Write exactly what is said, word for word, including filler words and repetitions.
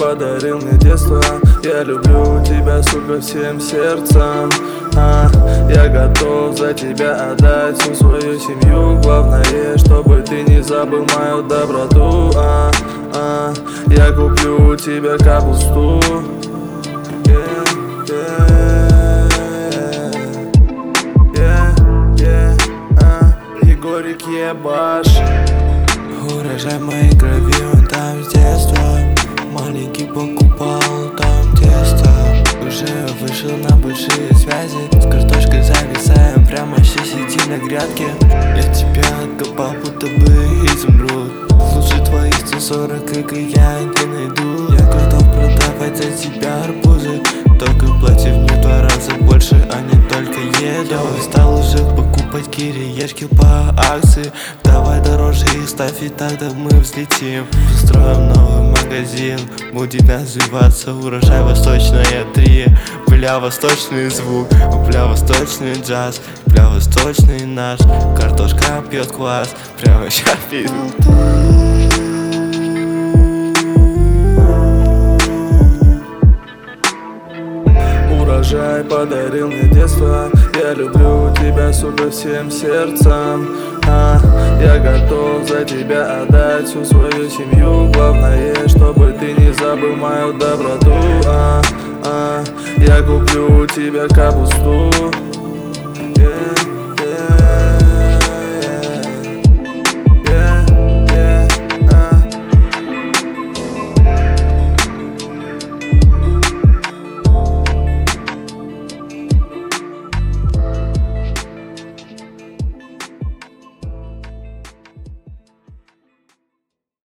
подарил мне детство. Я люблю тебя, сука, всем сердцем. а, Я готов за тебя отдать всю свою семью. Главное, чтобы ты не забыл мою доброту. а, а, Я куплю тебе капусту. yeah, yeah, yeah, yeah, а. Егорик ебаш. Урожай моей крови, он там с детства. Маленький покупал там тесто. Уже вышел на большие связи. С картошкой зависаем, прямо сейчас сидим на грядке. Я тебя откопал, будто бы изумруд. Лучше твоих сто сорок, как и я, не найду. Я готов продавать за тебя арбузы. Только платьев мне в два раза больше, а не только еду. Я устал уже покупать кириешки по акции. Давай дороже их ставь, и тогда мы взлетим. Построим новый магазин, будет называться Урожай Восточная три. Бля, восточный звук, бля, восточный джаз, бля, восточный наш. Картошка пьет квас, прямо сейчас пиздец. Урожай подарил мне детство. Я люблю тебя, сука, всем сердцем. а, Я готов за тебя отдать всю свою семью. Главное, чтобы ты не забыл мою доброту. а, а, Я куплю тебе капусту. yeah.